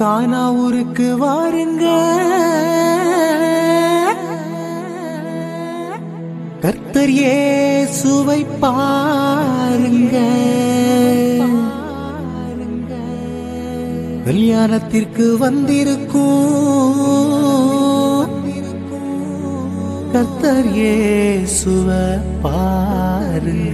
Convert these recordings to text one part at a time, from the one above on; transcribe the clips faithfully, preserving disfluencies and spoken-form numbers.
கானா ஊருக்கு வாருங்க, கர்த்தர் இயேசுவை பாருங்க. கல்யாணத்திற்கு வந்திருக்கும் கர்த்தர் இயேசுவை பாருங்க.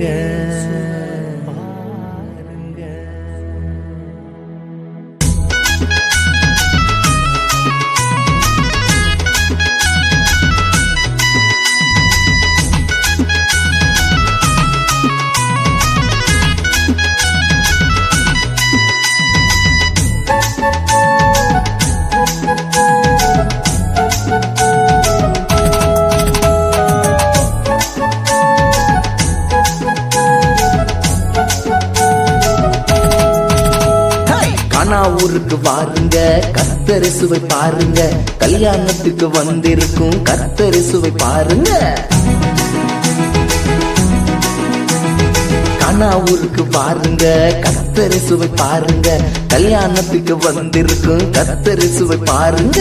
கானா ஊருக்கு வாருங்க, கர்த்தர் இயேசுவை பாருங்க. கல்யாணத்துக்கு வந்திருக்கும் கர்த்தர் இயேசுவை பாருங்க. கானா ஊருக்கு வாருங்க, கர்த்தர் இயேசுவை பாருங்க. கல்யாணத்துக்கு வந்திருக்கும் கர்த்தர் இயேசுவை பாருங்க.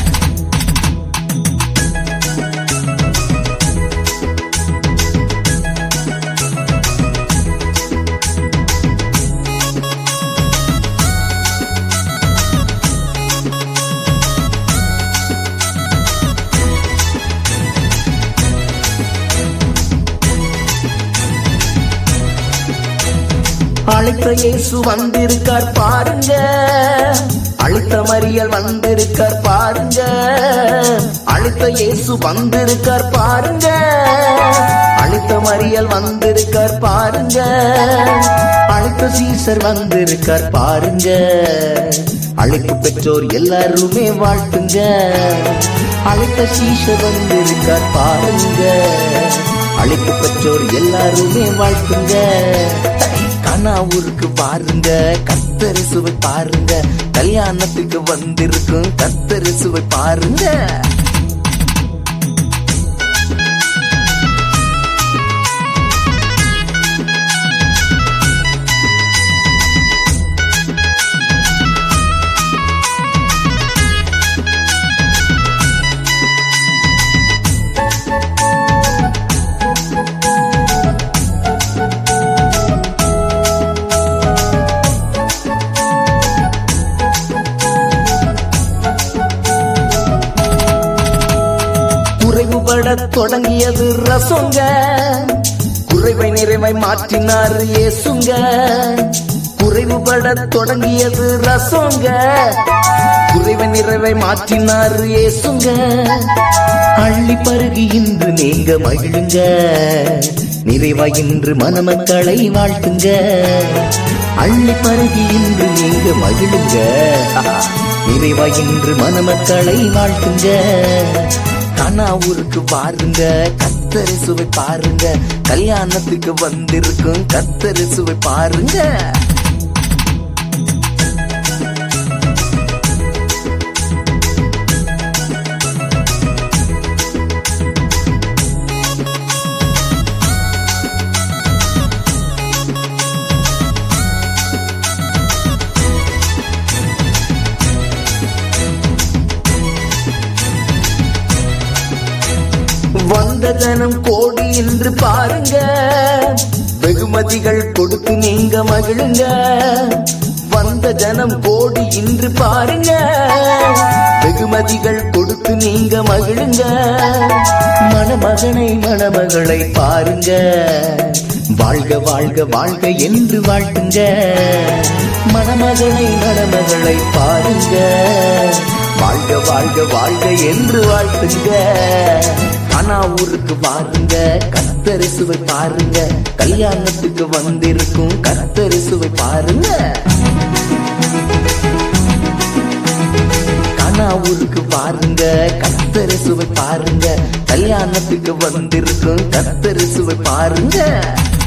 அழைத்த இயேசு வந்திருக்கார் பாருங்க, அழைத்த மரியல் வந்திருக்கார் பாருங்க. அழைத்த இயேசு வந்திருக்கார் பாருங்க, அழைத்த மரியல் வந்திருக்கார் பாருங்க. அழைத்த சீசர் வந்திருக்கார் பாருங்க. அழைப்பு பெற்றோர் எல்லாருமே வாழ்த்துங்க. அழைத்த சீசர் வந்திருக்கார் பாருங்க. அழைப்பு பெற்றோர் எல்லாருமே வாழ்த்துங்க. கானா ஊருக்கு பாருங்க, கர்த்தர் இயேசுவை பாருங்க. கல்யாணத்துக்கு வந்திருக்கும் கர்த்தர் இயேசுவை பாருங்க. குறைவுபட தொடங்கியது ரசங்க, குறைவை நிறைவை மாற்றினார் இயேசுங்க. குறைவுபட தொடங்கியது ரசங்க, குறைவை நிறைவை மாற்றினார் இயேசுங்க. அள்ளி பருகி இன்று நீங்க மகிழுங்க, நிறைவாய் இன்று மணமக்களை வாழ்த்துங்க. அள்ளி பருகி இன்று நீங்க மகிழுங்க, நிறைவாய் இன்று மணமக்களை வாழ்த்துங்க. கானா ஊருக்கு பாருங்க, கர்த்தர் இயேசுவை பாருங்க. கல்யாணத்துக்கு வந்திருக்கும் கர்த்தர் இயேசுவை பாருங்க. வந்த ஜனம் கோடி என்று பாருங்க, வெகுமதிகள் கொடுத்து நீங்க மகிழுங்க. வந்த ஜனம் கோடி என்று பாருங்க, வெகுமதிகள் கொடுத்து நீங்க மகிழுங்க. மணமகனை மணமகளை பாருங்க, வாழ்க வாழ்க வாழ்க என்று வாழ்த்துங்க. மணமகனை மணமகளை பாருங்க, வாழ்க வாழ்க வாழ்க என்று வாழ்த்துங்க. கானா ஊருக்கு வாருங்க, கர்த்தர் இயேசுவை பாருங்க. கல்யாணத்துக்கு வந்திருக்கும் கர்த்தர் இயேசுவை பாருங்க. கானா ஊருக்கு வாருங்க, கர்த்தர் இயேசுவை பாருங்க. கல்யாணத்துக்கு வந்திருக்கும் கர்த்தர் இயேசுவை பாருங்க.